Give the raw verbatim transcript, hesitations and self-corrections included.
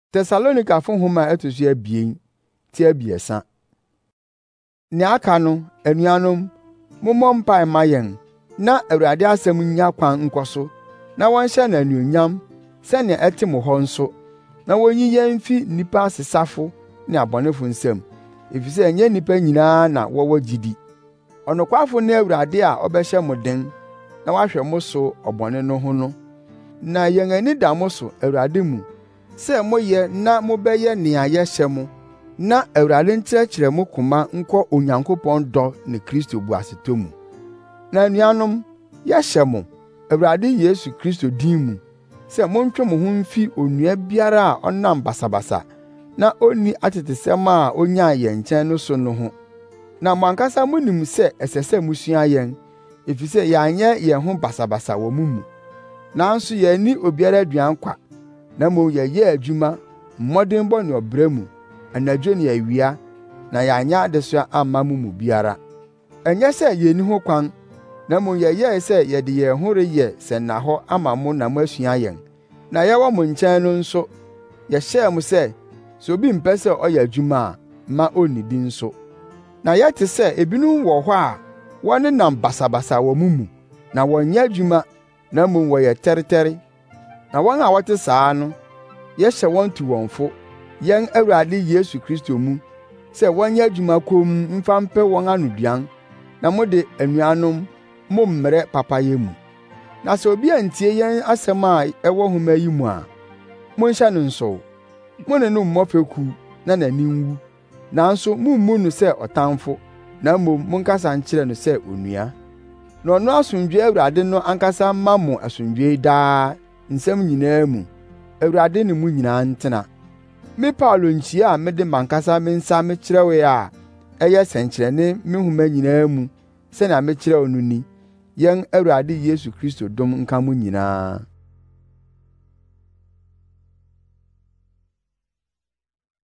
Tesalonika fo nhoma etosu abien ti abiɛsa. Ne aka no, anuanom, mommɔ mpae ma yɛn na Awurade asɛm nya kwan nkɔ so, na wɔnhyɛ no anuonyam sɛnea ɛte mo hɔ nso, na wonyi yɛn mfi nnipa asesafo ne abɔnefo nsam, efisɛ ɛnyɛ nnipa nyinaa na wɔwɔ gyidi. Ɔnokwafo ne Awurade a ɔbɛhyɛ mo den na wahwɛ mo so ɔbɔne no ho no. Na yɛn ani da mo so Awurade mu, sɛ moyɛ na mobɛyɛ nea yɛhyɛ mo, na Awurade nkyerɛkyerɛ mo koma nkɔ Onyankopɔn dɔ ne Kristo boasetɔ mu. Na anuanom, yɛhyɛ mo, Awurade Yesu Kristo din mu, sɛ montwe mo ho mfi onua biara a ɔnam basabasa na onni atetesɛm a onyaa yɛn nkyɛn no so no ho. Na mo ankasa munim sɛ ɛsɛ sɛ musua yɛn, efisɛ yɛanyɛ yɛn ho basabasa wɔ mo mu. Nanso yɛanni obiara aduan kwa, na mmom yɛyɛɛ adwuma, mmɔdemmɔ ne ɔbrɛ mu, anadwo ne awia, na yɛanyɛ adesoa amma mo mu biara. Ɛnyɛ sɛ yenni ho kwan, na mmom yɛyɛɛ sɛ yɛde yɛn ho reyɛ sɛnnahɔ ama mo na moasua yɛn. Na yɛwɔ mo nkyɛn no nso, yɛhyɛɛ mo sɛ, sɛ obi mpɛ sɛ ɔyɛ adwuma a, mma onnidi nso. Na yɛte sɛ ebinom wɔ hɔ a wɔnenam basabasa wɔ mo mu, na wɔnyɛ adwuma, na mmom wɔyɛ tɛretɛre. Na wɔn a wɔte saa no, yɛhyɛ wɔn tu wɔn fo, yɛn Awurade Yesu Kristo mu, sɛ wɔnyɛ adwuma komm mfa mpɛ wɔn anoduan, na mo de, anuanom, mommrɛ papayɛ mu. Na sɛ obi antie yɛn asɛm a ɛwɔ nhoma yi mu a, monhyɛ no nsow. Mo ne no mmɔ fɛku na n'ani nwu, nanso mummu no sɛ ɔtamfo, na mmom monkasa nkyerɛ no sɛ onua. Na ɔno asomdwoe Awurade no ankasa mma mo asomdwoe daa, nsɛm nyinaa mu. Awurade ne mo nyinaa ntena. Me Paulo nkyia a mede m'ankasa me nsa mekyerɛwee a ɛyɛ sɛnkyerɛnne me nhoma nyinaa mu, sɛnea mekyerɛw no ni. Yɛn Awurade Yesu Kristo dom nka mo nyinaa.